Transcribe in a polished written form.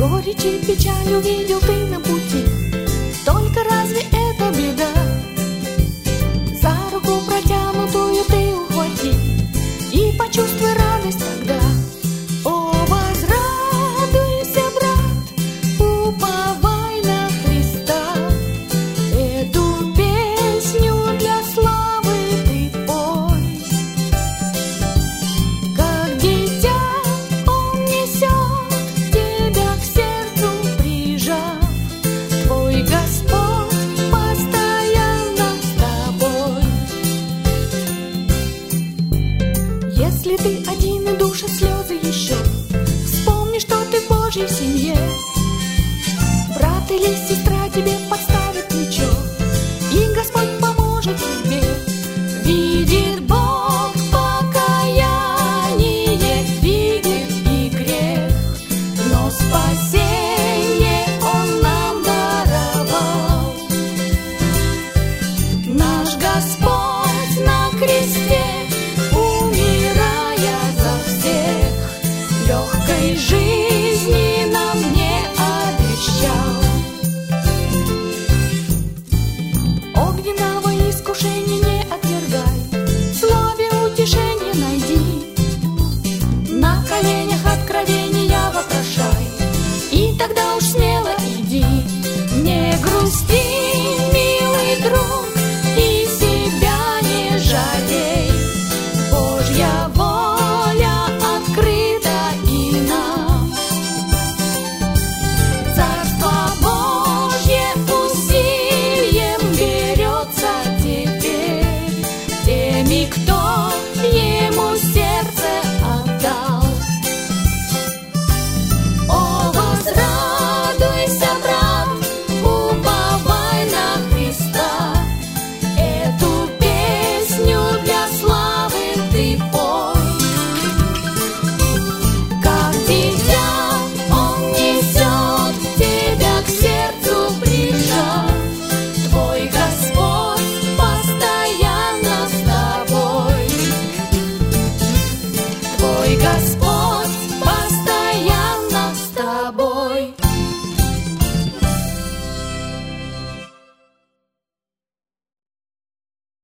Горечь и печаль увидел ты на пути, только разве это беда? За руку протянутую ты ухвати и почувствуй радость тогда. О, возрадуйся, брат, уповай на Христа. Эту песню для славы ты пой. Как дитя Он несет тебя к сердцу прижав. Твой Господь постоянно с тобой. Если ты один и душат слезы еще, вспомни, что ты в Божьей семье. Брат или сестра тебе подставит плечо, и Господь поможет тебе. Видит Бог покаяние, видит и грех, но спасение